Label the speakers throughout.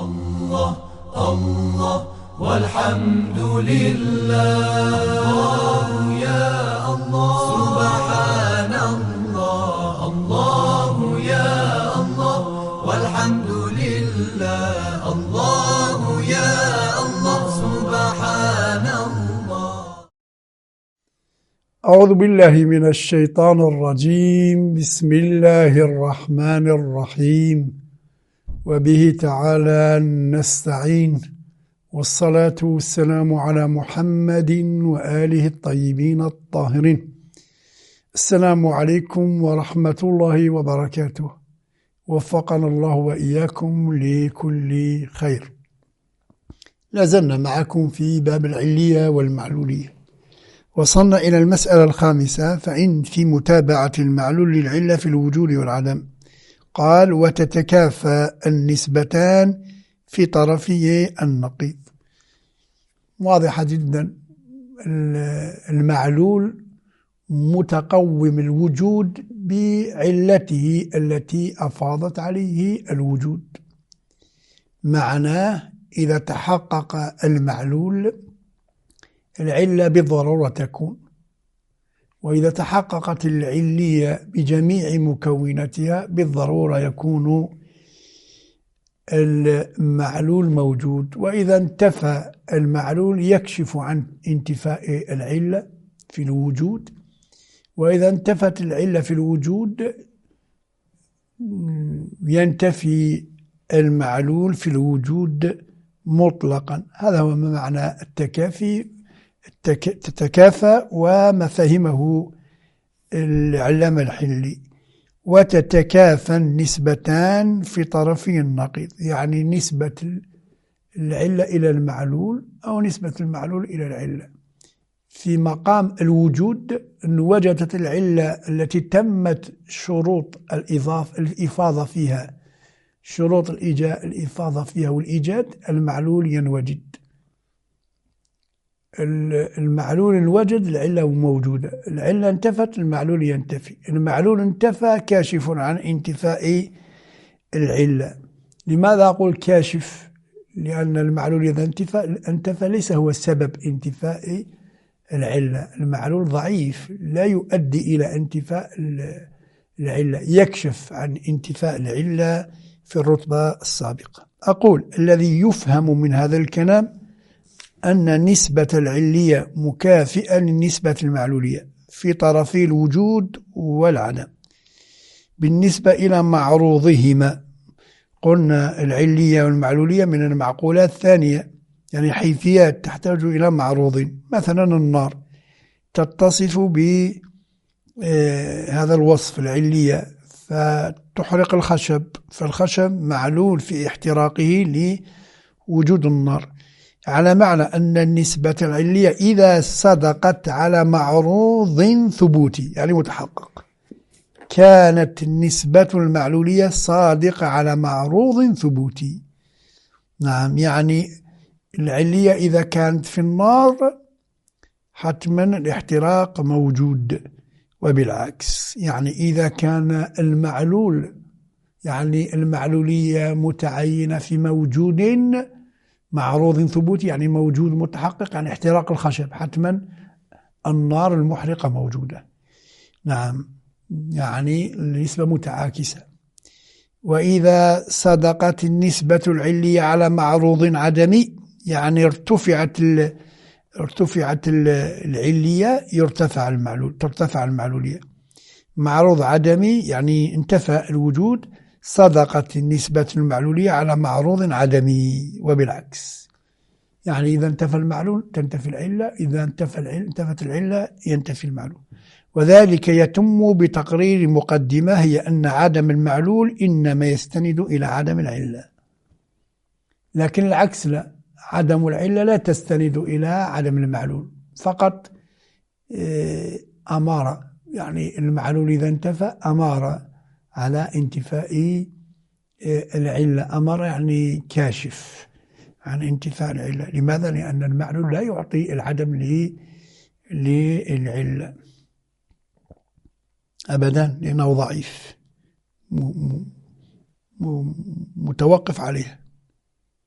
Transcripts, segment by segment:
Speaker 1: الله الله والحمد لله. الله يا الله سبحان الله. الله يا الله والحمد لله. الله يا الله سبحان الله.
Speaker 2: أعوذ بالله من الشيطان الرجيم. بسم الله الرحمن الرحيم. وبه تعالى نستعين، والصلاة والسلام على محمد وآله الطيبين الطاهرين. السلام عليكم ورحمة الله وبركاته. وفقنا الله وإياكم لكل خير. لازلنا معكم في باب العلية والمعلولية، وصلنا إلى المسألة الخامسة. فإن في متابعة المعلول للعلة في الوجود والعدم، قال: وتتكافى النسبتان في طرفي النقيض. واضحة جدا. المعلول متقوم الوجود بعلته التي أفاضت عليه الوجود. معناه إذا تحقق المعلول العلة بالضرورة تكون، وإذا تحققت العلية بجميع مكوناتها بالضرورة يكون المعلول موجود. وإذا انتفى المعلول يكشف عن انتفاء العلة في الوجود، وإذا انتفت العلة في الوجود ينتفي المعلول في الوجود مطلقا. هذا هو معنى التكافي. تتكافى وما فهمه العلامة الحلي. وتتكافى النسبتان في طرفي النقيض، يعني نسبة العلة إلى المعلول أو نسبة المعلول إلى العلة. في مقام الوجود أن وجدت العلة التي تمت شروط الإفاضة فيها، شروط الإفاضة فيها والإيجاد، المعلول ينوجد. المعلول الوجد العلة موجودة، العلة انتفت المعلول ينتفي. المعلول انتفى كاشف عن انتفاء العلة. لماذا أقول كاشف؟ لأن المعلول إذا انتفى ليس هو سبب انتفاء العلة. المعلول ضعيف لا يؤدي إلى انتفاء العلة، يكشف عن انتفاء العلة في الرتبة السابقة. أقول: الذي يفهم من هذا الكلام أن نسبة العلية مكافئة للنسبة المعلولية في طرفي الوجود والعدم بالنسبة إلى معروضهما. قلنا العلية والمعلولية من المعقولات الثانية، يعني حيثيات تحتاج إلى معروض. مثلا النار تتصف بهذا الوصف العلية فتحرق الخشب، فالخشب معلول في احتراقه لوجود النار، على معنى أن النسبة العلية إذا صدقت على معروض ثبوتي يعني متحقق، كانت النسبة المعلولية صادقة على معروض ثبوتي. نعم، يعني العلية إذا كانت في النار حتما الاحتراق موجود، وبالعكس يعني إذا كان المعلول، يعني المعلولية متعينة في موجود معروض ثبوتي يعني موجود متحقق عن احتراق الخشب، حتما النار المحرقة موجودة. نعم، يعني النسبة متعاكسة. وإذا صدقت النسبة العلية على معروض عدمي، يعني ارتفعت العلية ترتفع المعلولية. معروض عدمي يعني انتفى الوجود، صدقت النسبة المعلولية على معروض عدمي، وبالعكس. يعني إذا انتفى المعلول تنتفي العلة، إذا انتفت العلة ينتفي المعلول. وذلك يتم بتقرير مقدمة، هي أن عدم المعلول إنما يستند إلى عدم العلة. لكن العكس لا، عدم العلة لا تستند إلى عدم المعلول، فقط أمارة. يعني المعلول إذا انتفى أمارة على انتفاء العلة، أمر يعني كاشف عن انتفاء العلة. لماذا؟ لأن المعلول لا يعطي العدم للعلة أبدا، لأنه ضعيف متوقف عليه.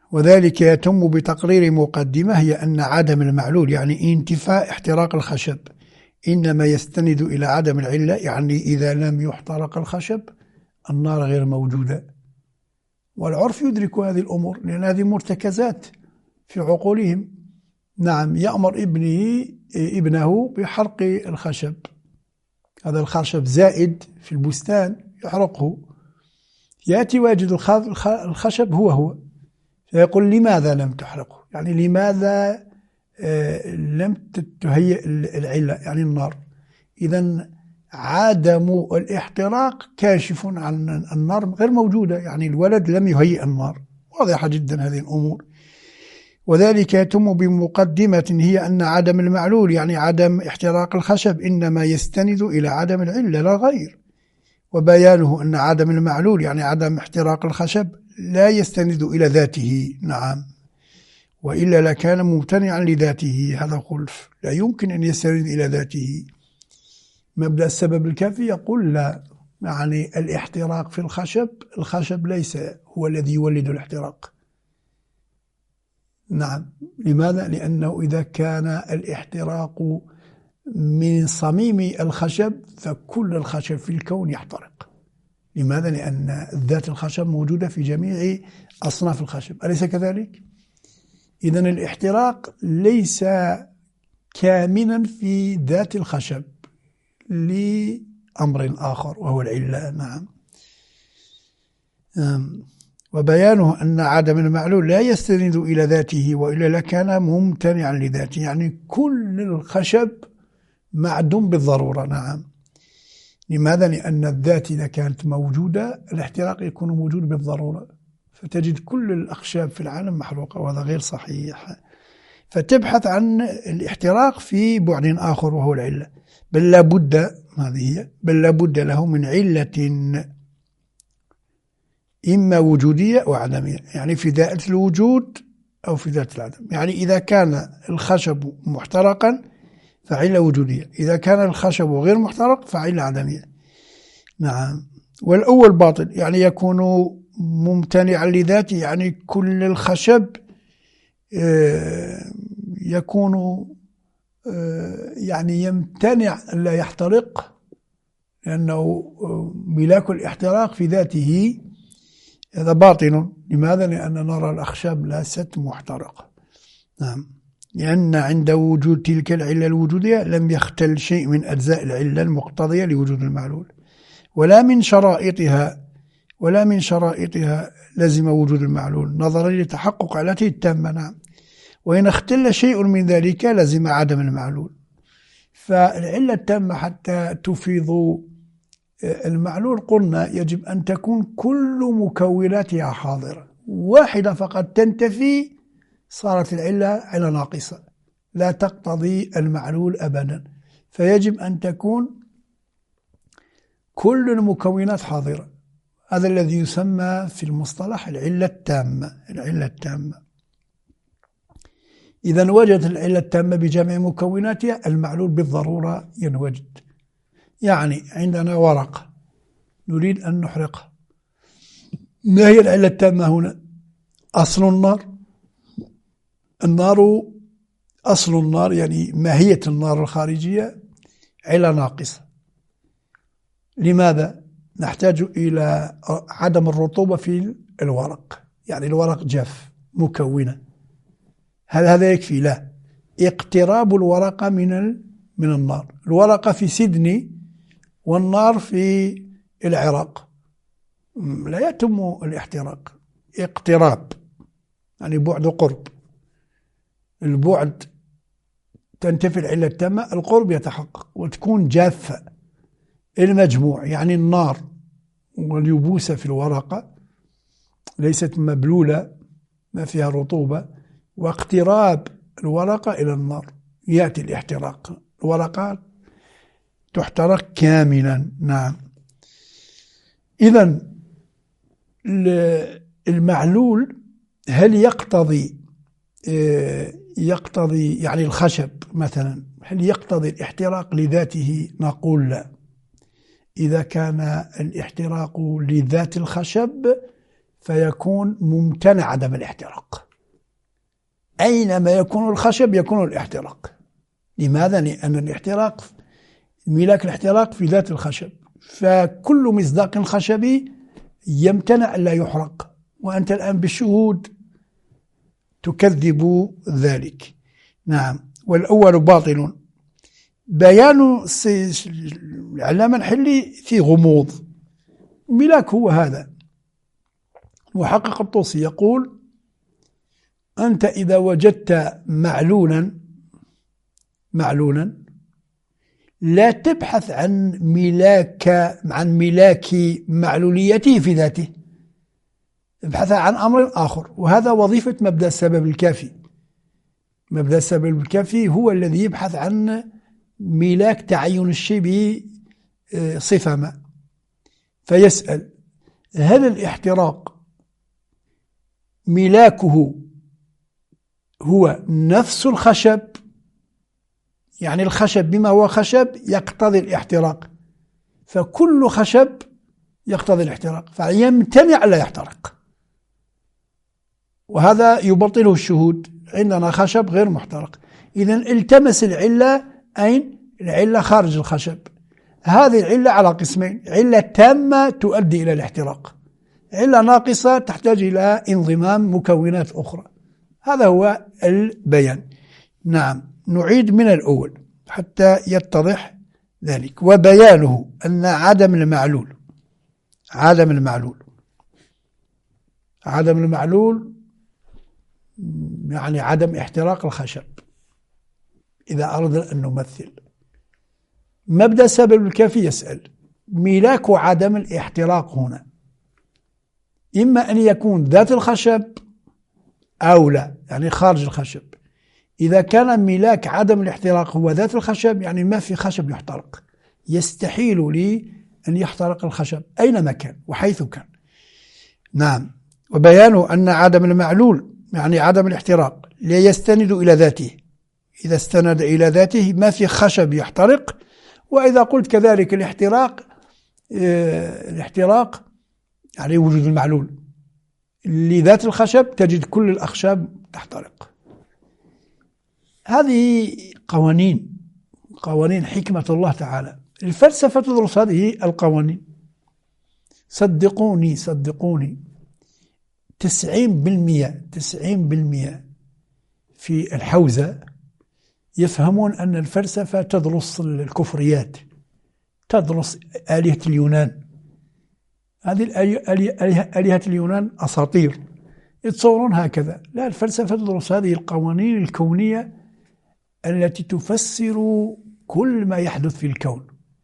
Speaker 2: وذلك يتم بتقرير مقدمة هي أن عدم المعلول يعني انتفاء احتراق الخشب إنما يستند إلى عدم العلة، يعني إذا لم يحترق الخشب النار غير موجودة. والعرف يدرك هذه الأمور لأن هذه مرتكزات في عقولهم. نعم، يأمر ابنه بحرق الخشب، هذا الخشب زائد في البستان يحرقه، يأتي ويجد الخشب هو فيقول لماذا لم تحرقه، يعني لماذا لم تهيئ العلة يعني النار. إذن عدم الاحتراق كاشف عن النار غير موجودة، يعني الولد لم يهيئ النار، واضحة جدا هذه الأمور. وذلك يتم بمقدمة هي أن عدم المعلول يعني عدم احتراق الخشب إنما يستند إلى عدم العلة لا غير، وبيانه أن عدم المعلول يعني عدم احتراق الخشب لا يستند إلى ذاته. نعم، وإلا لكان ممتنعا لذاته، هذا خلف، لا يمكن أن يستند إلى ذاته. مبدأ السبب الكافي يقول لا، يعني الاحتراق في الخشب ليس هو الذي يولد الاحتراق. نعم، لماذا؟ لأنه إذا كان الاحتراق من صميم الخشب فكل الخشب في الكون يحترق. لماذا؟ لأن ذات الخشب موجودة في جميع أصناف الخشب، أليس كذلك؟ إذن الاحتراق ليس كامنا في ذات الخشب لأمر آخر وهو العلة. نعم. وبيانه أن عدم المعلول لا يستند إلى ذاته وإلا لكان ممتنعا لذاته، يعني كل الخشب معدوم بالضرورة. نعم، لماذا؟ لأن الذات إذا كانت موجودة الاحتراق يكون موجود بالضرورة، فتجد كل الأخشاب في العالم محروقة، وهذا غير صحيح. فتبحث عن الاحتراق في بعد آخر وهو العلة، بل لابد له من علة إما وجودية وعدمية، يعني في ذات الوجود أو في ذات العدم. يعني إذا كان الخشب محترقا فعلة وجودية، إذا كان الخشب غير محترق فعلة عدمية. نعم، والأول باطل يعني يكون ممتنعا لذاته، يعني كل الخشب يكون يعني يمتنع أن لا يحترق، لأنه ملاك الاحتراق في ذاته، هذا باطل. لماذا؟ لأن نرى الأخشاب ليست محترقة. نعم، لأن عند وجود تلك العلة الوجودية لم يختل شيء من أجزاء العلة المقتضية لوجود المعلول، ولا من شرائطها لزم وجود المعلول نظرا لتحقق علته التامة. نعم، وإن اختل شيء من ذلك لزم عدم المعلول. فالعلة التامة حتى تفيض المعلول قلنا يجب أن تكون كل مكوناتها حاضرة، واحدة فقط تنتفي صارت العلة علة ناقصة لا تقتضي المعلول أبدا. فيجب أن تكون كل المكونات حاضرة، هذا الذي يسمى في المصطلح العلة التامة. إذا وجدت العلة التامة بجميع مكوناتها المعلول بالضرورة ينوجد. يعني عندنا ورقة نريد أن نحرقها، ما هي العلة التامة هنا؟ أصل أصل النار يعني ماهية النار الخارجية علة ناقصة. لماذا؟ نحتاج إلى عدم الرطوبة في الورق، يعني الورق جاف مكونة، هل هذا يكفي؟ لا، اقتراب الورقة من النار. الورقة في سيدني والنار في العراق لا يتم الاحتراق، اقتراب يعني بعد قرب، البعد تنتفي العلة التامة، القرب يتحقق وتكون جافة. المجموع يعني النار واليبوسة في الورقة ليست مبلولة ما فيها رطوبة، واقتراب الورقة إلى النار يأتي الاحتراق، الورقات تحترق كاملا. نعم، إذن المعلول هل يقتضي يعني الخشب مثلا هل يقتضي الاحتراق لذاته؟ نقول لا. إذا كان الاحتراق لذات الخشب فيكون ممتنع عدم الاحتراق، أينما يكون الخشب يكون الاحتراق. لماذا؟ لأن الاحتراق ملاك الاحتراق في ذات الخشب، فكل مصداق خشبي يمتنع أن لا يحرق، وأنت الآن بالشهود تكذب ذلك. نعم. والأول باطل. بيان العلامة الحلي في غموض. ملاك هو هذا. محقق الطوسي يقول: أنت إذا وجدت معلولا لا تبحث عن ملاك معلوليته في ذاته، ابحث عن أمر آخر، وهذا وظيفة مبدأ السبب الكافي. مبدأ السبب الكافي هو الذي يبحث عن ملاك تعين الشيء بصفة ما، فيسأل: هل الاحتراق ملاكه هو نفس الخشب؟ يعني الخشب بما هو خشب يقتضي الاحتراق، فكل خشب يقتضي الاحتراق، فيمتنع لا يحترق، وهذا يبطله الشهود. عندنا خشب غير محترق، إذن التمس العلة. أين؟ العلة خارج الخشب. هذه العلة على قسمين: علة تامة تؤدي إلى الاحتراق، علة ناقصة تحتاج إلى انضمام مكونات أخرى. هذا هو البيان. نعم. نعيد من الأول حتى يتضح ذلك. وبيانه أن عدم المعلول يعني عدم احتراق الخشب. إذا أردنا أن نمثل مبدأ السبب الكافي، يسأل: ملاك عدم الاحتراق هنا إما أن يكون ذات الخشب أو لا، يعني خارج الخشب. إذا كان ملاك عدم الاحتراق هو ذات الخشب، يعني ما في خشب يحترق، يستحيل لي أن يحترق الخشب أينما كان وحيث كان. نعم. وبيانه أن عدم المعلول يعني عدم الاحتراق لا يستند إلى ذاته. إذا استند إلى ذاته ما في خشب يحترق. وإذا قلت كذلك الاحتراق يعني وجود المعلول لذات الخشب، تجد كل الأخشاب تحترق. هذه قوانين حكمة الله تعالى. الفلسفة تدرس هذه القوانين. صدقوني 90% في الحوزة يفهمون أن الفلسفة تدرس الكفريات، تدرس آلهة اليونان. هذه آلهة اليونان أساطير، يتصورون هكذا. لا، الفلسفة تدرس هذه القوانين الكونية التي تفسر كل ما يحدث في الكون.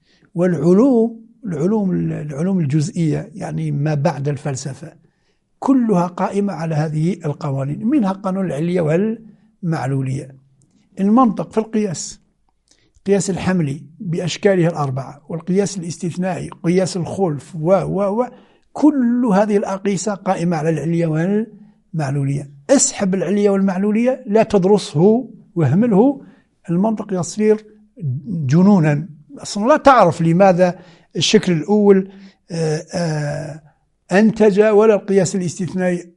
Speaker 2: والعلوم الجزئية يعني ما بعد الفلسفة كلها قائمة على هذه القوانين، منها قانون العلية والمعلولية. المنطق في القياس، قياس الحملي بأشكاله الأربعة، والقياس الاستثنائي، قياس الخلف كل هذه الأقيسة قائمة على العلية والمعلولية. اسحب العلية والمعلولية، لا تدرسه واهمله، المنطق يصير جنونا. أصلا لا تعرف لماذا الشكل الأول أنتج، ولا القياس الاستثنائي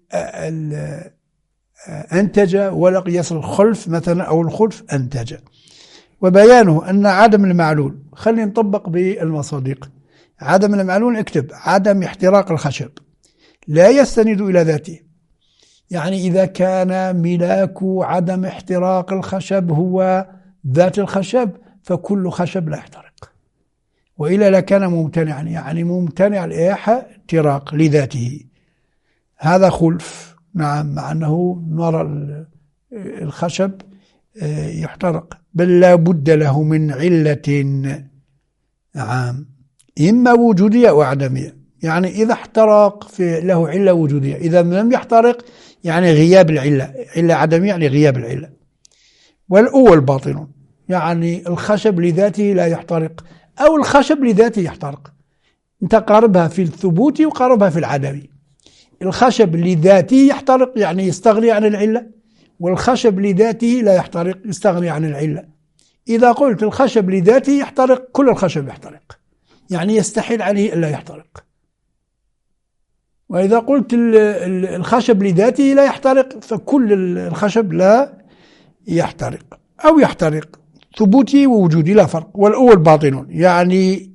Speaker 2: أنتج، ولا قياس الخلف مثلا أو الخلف أنتج. وبيانه أن عدم المعلول، خلينا نطبق بالمصادق. عدم المعلول اكتب: عدم احتراق الخشب لا يستند إلى ذاته. يعني إذا كان ملاك عدم احتراق الخشب هو ذات الخشب، فكل خشب لا يحترق، وإلا لكان ممتنعا، يعني ممتنع الاحتراق لذاته. هذا خلف. نعم. مع أنه نرى الخشب يحترق، بل لا بد له من علة. نعم. إما وجودية أو عدمية. يعني إذا احترق له علة وجودية، إذا لم يحترق يعني غياب العلة. علة عدمية يعني غياب العلة. والأول باطل، يعني الخشب لذاته لا يحترق، أو الخشب لذاته يحترق. أنت قاربها في الثبوت وقاربها في العدمي. الخشب لذاته يحترق يعني يستغني عن العلة، والخشب لذاته لا يحترق يستغني عن العلة. إذا قلت الخشب لذاته يحترق، كل الخشب يحترق، يعني يستحيل عليه ألا يحترق. وإذا قلت الخشب لذاته لا يحترق فكل الخشب لا يحترق أو يحترق، ثبوتي ووجودي لا فرق. والأول باطل، يعني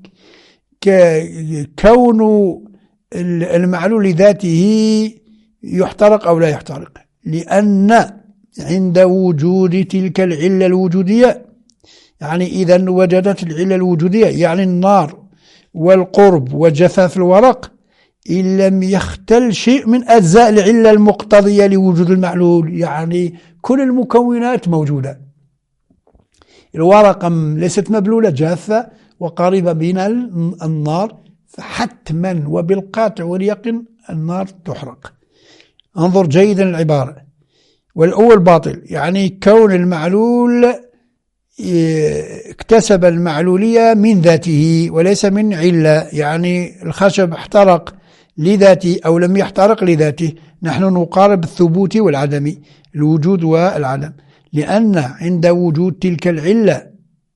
Speaker 2: كون المعلول لذاته يحترق أو لا يحترق، لأن عند وجود تلك العلة الوجودية، يعني إذا وجدت العلة الوجودية يعني النار والقرب وجفاف الورق، إن لم يختل شيء من أجزاء العلة المقتضية لوجود المعلول، يعني كل المكونات موجودة. الورقة ليست مبلولة، جافة وقريبة من النار، فحتما وبالقاطع واليقين النار تحرق. انظر جيدا العبارة. والأول باطل، يعني كون المعلول اكتسب المعلولية من ذاته وليس من علة، يعني الخشب احترق لذاته أو لم يحترق لذاته. نحن نقارب الثبوت والعدم، الوجود والعدم، لأن عند وجود تلك العلة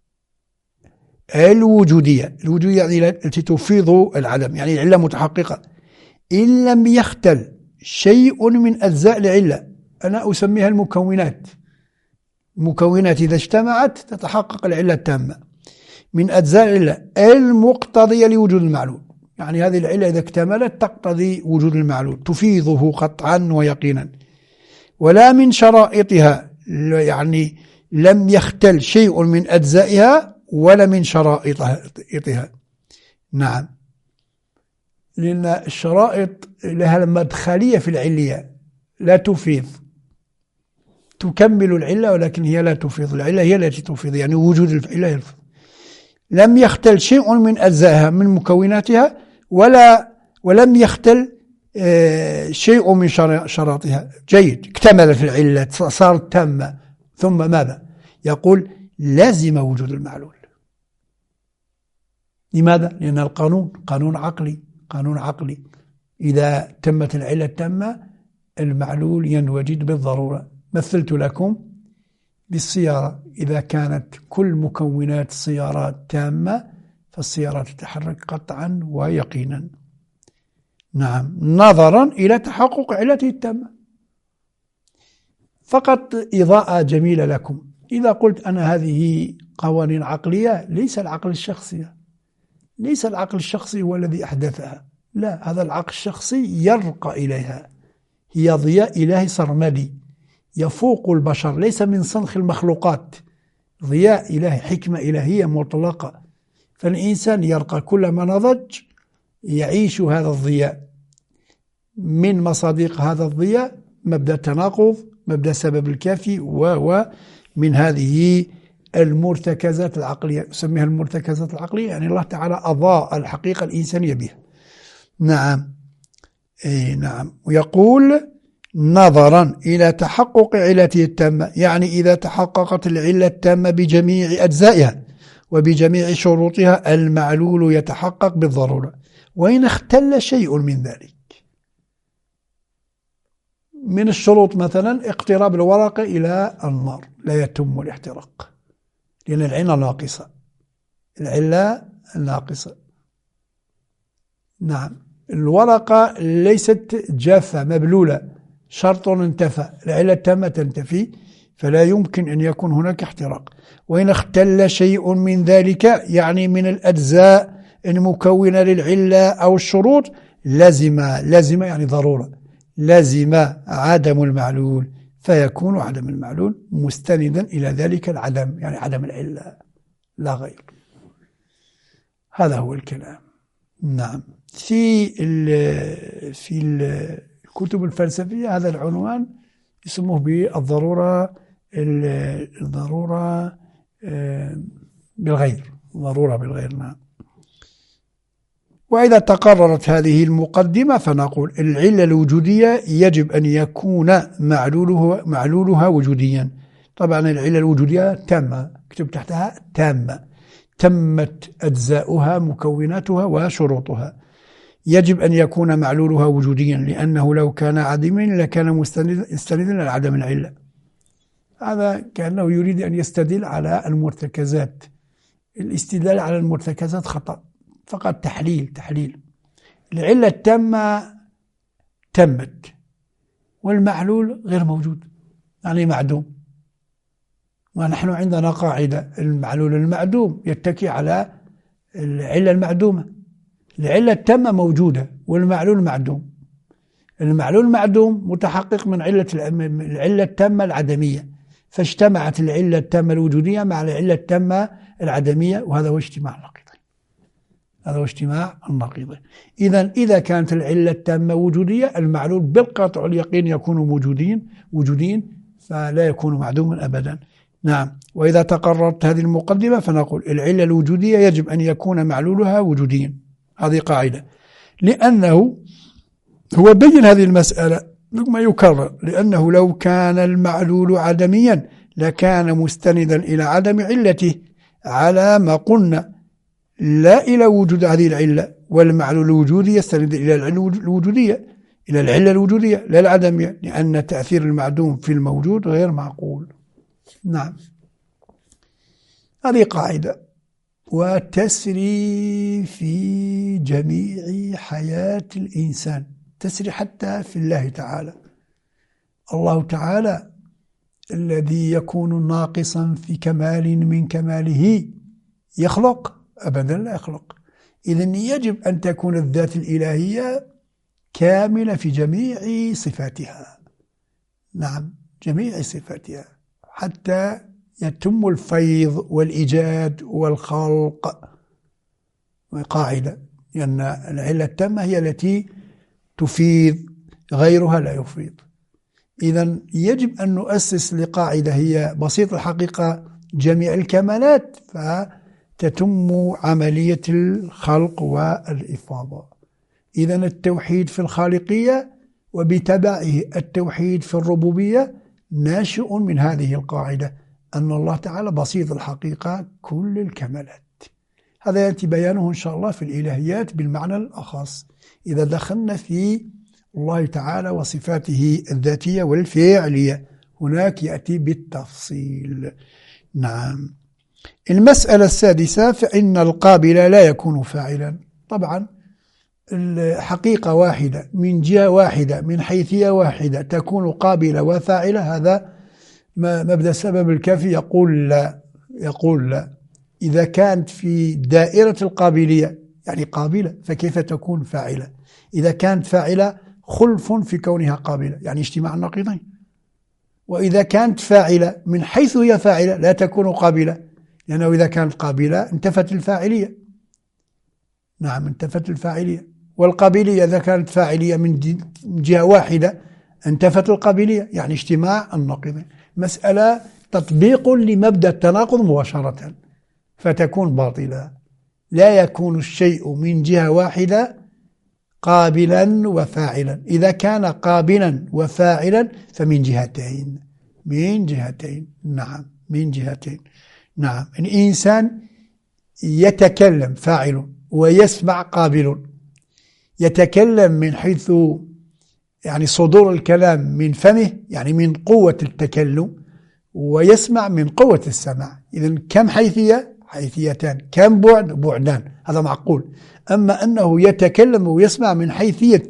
Speaker 2: الوجودية يعني التي تفيض العدم، يعني العلة متحققة، إن لم يختل شيء من أجزاء العلة، أنا أسميها المكونات. المكونات إذا اجتمعت تتحقق العلة التامة من أجزاء العلة المقتضية لوجود المعلول، يعني هذه العلة إذا اكتملت تقتضي وجود المعلول، تفيضه قطعا ويقينا. ولا من شرائطها، يعني لم يختل شيء من أجزائها ولا من شرائطها. نعم، لأن الشرائط لها المدخلية في العلية، لا تفيض، تكمل العلة ولكن هي لا تفيض. العلة هي التي تفيض، يعني وجود العلة يفيض. لم يختل شيء من أجزائها من مكوناتها ولم يختل شيء من شراطها. جيد، اكتملت العلة، صارت تامة. ثم ماذا؟ يقول لازم وجود المعلول. لماذا؟ لأن القانون قانون عقلي، إذا تمت العلة التامة المعلول ينوجد بالضرورة. مثلت لكم بالسيارة، إذا كانت كل مكونات السيارات تامة فالسيارة تتحرك قطعا ويقينا. نعم، نظرا إلى تحقق علته التامة. فقط إضاءة جميلة لكم، إذا قلت أنا هذه قوانين عقلية، ليس العقل الشخصي هو الذي أحدثها، لا، هذا العقل الشخصي يرقى إليها، هي ضياء إلهي سرمدي يفوق البشر، ليس من صنخ المخلوقات، ضياء إلهي، حكمة إلهية مطلقة. فالإنسان يرقى كلما نضج، يعيش هذا الضياء. من مصادق هذا الضياء مبدأ التناقض، مبدأ سبب الكافي، ومن هذه المرتكزات العقلية، أسميها المرتكزات العقلية، يعني الله تعالى أضاء الحقيقة الإنسانية بها. نعم، نعم. ويقول نظرا إلى تحقق علته التامة، يعني إذا تحققت العلة التامة بجميع أجزائها وبجميع شروطها المعلول يتحقق بالضرورة، وإن اختل شيء من ذلك. من الشروط مثلا اقتراب الورقة إلى النار لا يتم الاحتراق، لأن العلة ناقصة. نعم، الورقة ليست جافة مبلولة، شرط انتفى، العلة التامة تنتفي، فلا يمكن أن يكون هناك احتراق. وإن اختل شيء من ذلك، يعني من الأجزاء المكونة للعلة أو الشروط، لازم يعني ضرورة، لازم عدم المعلول، فيكون عدم المعلول مستندا إلى ذلك العدم، يعني عدم العلة لا غير. هذا هو الكلام. نعم، في الكتب الفلسفية هذا العنوان يسموه بالضرورة بالغير، ضرورة بالغير. نعم. وإذا تقررت هذه المقدمة فنقول العلة الوجودية يجب أن يكون معلولها وجوديا. طبعا العلة الوجودية تامة، اكتب تحتها تامة، تمت أجزاؤها مكوناتها وشروطها. يجب أن يكون معلولها وجوديا، لأنه لو كان عدما لكان مستندا على عدم العلة. هذا كأنه يريد أن يستدل على المرتكزات. الاستدلال على المرتكزات خطأ، فقط تحليل. العلة التامة تمت والمعلول غير موجود، يعني معدوم. ونحن عندنا قاعدة: المعلول المعدوم يتكي على العلة المعدومة. العلة التامة موجودة والمعلول معدوم. المعلول معدوم متحقق من العلة التامة العدمية، فاجتمعت العلة التامة الوجودية مع العلة التامة العدمية، وهذا هو اجتماع النقيضين. هذا هو اجتماع النقيضين. إذا كانت العلة التامة وجودية، المعلول بالقطع اليقين يكون وجودين فلا يكون معدوما أبدا. نعم. وإذا تقررت هذه المقدمة فنقول العلة الوجودية يجب أن يكون معلولها وجوديا. هذه قاعدة، لأنه هو بين هذه المسألة ثم يكرر، لأنه لو كان المعلول عدميا لكان مستندا إلى عدم علته، على ما قلنا، لا إلى وجود هذه العلة. والمعلول الوجودي يستند إلى العلة الوجودية لا العدمية، لأن تأثير المعدوم في الموجود غير معقول. نعم، هذه قاعدة وتسري في جميع حياة الإنسان، تسري حتى في الله تعالى. الله تعالى الذي يكون ناقصا في كمال من كماله يخلق؟ أبدا لا يخلق. إذن يجب أن تكون الذات الإلهية كاملة في جميع صفاتها. نعم، جميع صفاتها، حتى يتم الفيض والإيجاد والخلق. قاعدة، لأن العلة التامة هي التي تفيض، غيرها لا يفيض. إذن يجب أن نؤسس لقاعدة هي بسيط الحقيقة جميع الكمالات، فتتم عملية الخلق والإفاضة. إذن التوحيد في الخالقية وبتبعه التوحيد في الربوبية ناشئ من هذه القاعدة، أن الله تعالى بسيط الحقيقة كل الكمالات. هذا يأتي بيانه إن شاء الله في الإلهيات بالمعنى الأخص، إذا دخلنا في الله تعالى وصفاته الذاتية والفعلية، هناك يأتي بالتفصيل. نعم. المسألة السادسة: فإن القابل لا يكون فاعلا. طبعا الحقيقة واحدة من جهة واحدة من حيثية واحدة تكون قابلة وفاعلة، هذا مبدأ السبب الكافي يقول لا. إذا كانت في دائرة القابلية يعني قابلة، فكيف تكون فاعلة؟ إذا كانت فاعلة خلف في كونها قابلة، يعني اجتماع النقيضين. وإذا كانت فاعلة من حيث هي فاعلة لا تكون قابلة، لأنه إذا كانت قابلة انتفت الفاعلية. نعم، انتفت الفاعلية. والقابلية إذا كانت فاعلية من جهة واحدة انتفت القابلية، يعني اجتماع النقيضين. مسألة تطبيق لمبدأ التناقض مباشرة، فتكون باطلة. لا يكون الشيء من جهة واحدة قابلا وفاعلا. إذا كان قابلا وفاعلا فمن جهتين. نعم، من جهتين. نعم، الإنسان يتكلم فاعل ويسمع قابل. يتكلم من حيث يعني صدور الكلام من فمه، يعني من قوة التكلم، ويسمع من قوة السمع. إذن كم حيثيتان، كم بعدان، هذا معقول. أما أنه يتكلم ويسمع من حيثية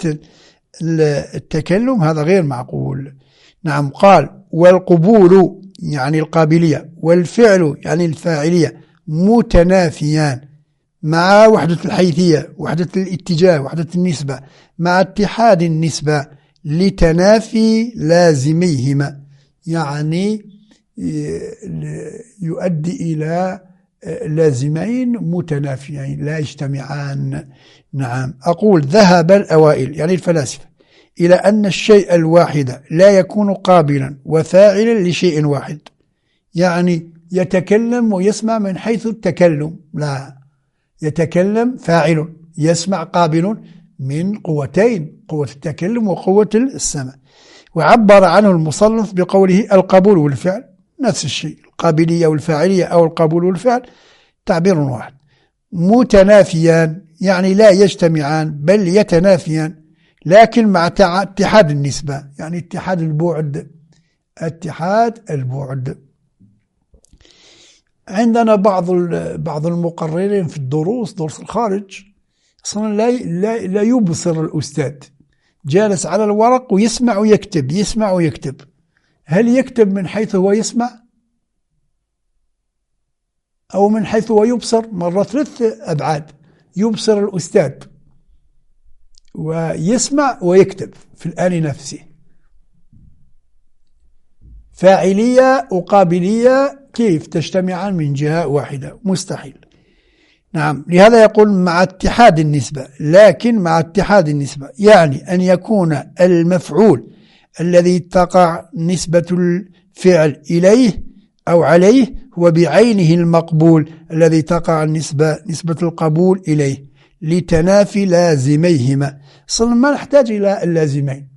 Speaker 2: التكلم هذا غير معقول. نعم. قال: والقبول يعني القابلية والفعل يعني الفاعلية متنافيان مع وحدة الحيثية، وحدة الاتجاه، وحدة النسبة، مع اتحاد النسبة لتنافي لازميهما، يعني يؤدي إلى لازمين متنافيين لا يجتمعان. نعم. أقول: ذهب الأوائل يعني الفلاسفة إلى أن الشيء الواحد لا يكون قابلا وفاعلا لشيء واحد، يعني يتكلم ويسمع من حيث التكلم، لا، يتكلم فاعل، يسمع قابل من قوتين، قوة التكلم وقوة السمع. وعبر عنه المصنف بقوله: القبول والفعل نفس الشيء، القابلية والفاعلية أو القبول والفعل تعبير واحد. متنافيان يعني لا يجتمعان بل يتنافيان، لكن مع اتحاد النسبة، يعني اتحاد البعد. عندنا بعض المقررين في دروس الخارج أصلا لا يبصر الأستاذ، جالس على الورق ويسمع ويكتب، يسمع ويكتب. هل يكتب من حيث هو يسمع أو من حيث هو يبصر؟ مرة 3 أبعاد. يبصر الأستاذ ويسمع ويكتب في الآن نفسه. فاعلية وقابلية كيف تجتمعان من جهة واحدة؟ مستحيل. نعم، لهذا يقول مع اتحاد النسبة. لكن مع اتحاد النسبة يعني أن يكون المفعول الذي تقع نسبة الفعل إليه أو عليه هو بعينه المقبول الذي تقع نسبة القبول إليه لتنافي لازميهما. صلنا ما نحتاج إلى اللازمين،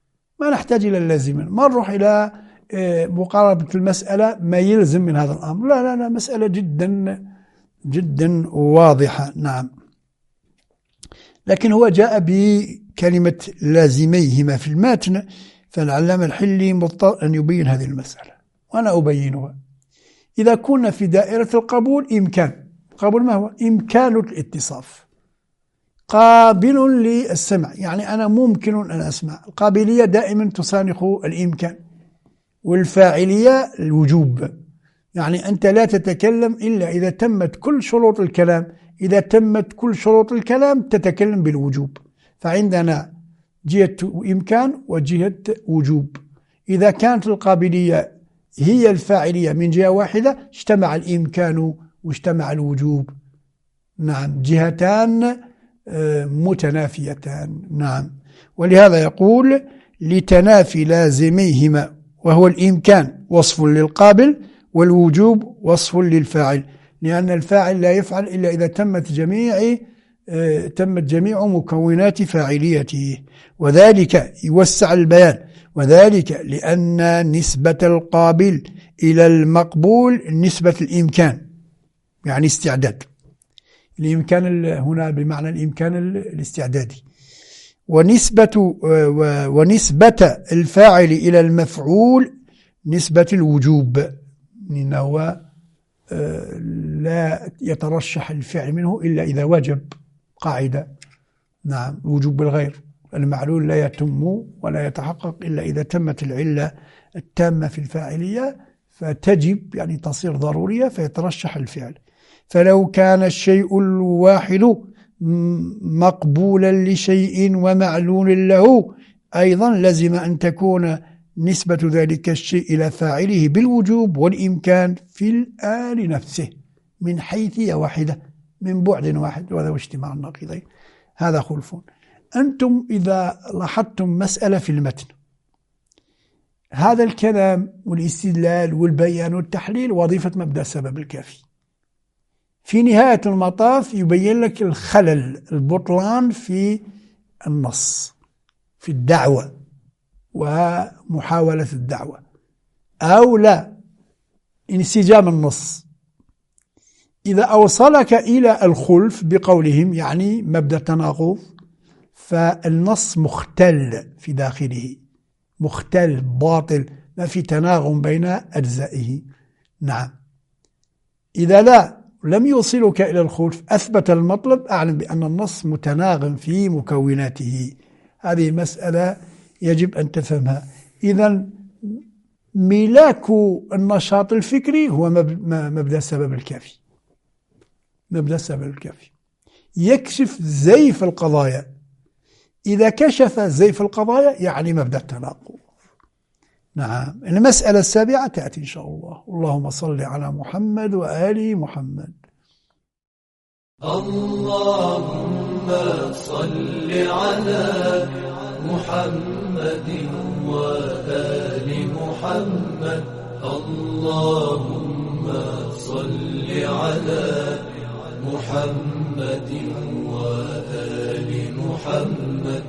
Speaker 2: ما نروح إلى مقاربة المسألة ما يلزم من هذا الأمر. لا مسألة جدا واضحة. نعم، لكن هو جاء بكلمة لازميهما في المتن، فالعلامة الحلي مضطر أن يبين هذه المسألة وأنا أبينها. إذا كنا في دائرة القبول، إمكان القبول ما هو؟ إمكان الاتصاف، قابل للسمع، يعني أنا ممكن أن أسمع. القابلية دائما تسانخ الإمكان، والفاعلية الوجوب، يعني أنت لا تتكلم إلا إذا تمت كل شروط الكلام. إذا تمت كل شروط الكلام تتكلم بالوجوب. فعندنا جهة إمكان وجهة وجوب. إذا كانت القابلية هي الفاعلية من جهة واحدة اجتمع الإمكان واجتمع الوجوب. نعم، جهتان متنافيتان. نعم، ولهذا يقول لتنافي لازميهما، وهو الإمكان وصف للقابل والوجوب وصف للفاعل، لأن الفاعل لا يفعل إلا إذا تمت جميع مكونات فاعليته. وذلك يوسع البيان، وذلك لأن نسبة القابل إلى المقبول نسبة الإمكان، يعني استعداد. الإمكان هنا بمعنى الإمكان الاستعدادي. ونسبة الفاعل إلى المفعول نسبة الوجوب، إنه لا يترشح الفعل منه إلا إذا وجب، قاعدة. نعم، وجوب بالغير، المعلول لا يتم ولا يتحقق إلا إذا تمت العلة التامة في الفاعلية، فتجب يعني تصير ضرورية فيترشح الفعل. فلو كان الشيء الواحد مقبولا لشيء ومعلول له أيضا لزم أن تكون نسبة ذلك الشيء إلى فاعله بالوجوب والإمكان في الآن نفسه من حيثية واحدة، من بعد واحد، وهذا اجتماع النقيضين. هذا خلف. أنتم إذا لاحظتم مسألة في المتن، هذا الكلام والاستدلال والبيان والتحليل وظيفة مبدأ السبب الكافي. في نهاية المطاف يبين لك الخلل، البطلان في النص، في الدعوة ومحاولة الدعوة، أو لا انسجام النص. إذا أوصلك إلى الخلف بقولهم يعني مبدأ التناقض، فالنص مختل في داخله، مختل باطل، ما في تناغم بين أجزائه. نعم، إذا لم يوصلك إلى الخلف أثبت المطلب، أعلم بأن النص متناغم في مكوناته. هذه مسألة يجب أن تفهمها. إذن ملاك النشاط الفكري هو مبدأ السبب الكافي. مبدأ السبب الكافي يكشف زيف القضايا. إذا كشف زيف القضايا يعني مبدأ التناقض. نعم، المسألة السابعة تأتي إن شاء الله. اللهم صل على محمد وآل محمد.
Speaker 1: اللهم صل على محمد وآل محمد. اللهم صل على محمد وآل محمد.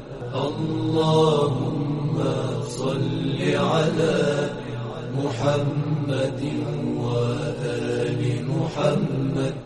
Speaker 1: اللهم صل على محمد وآل محمد.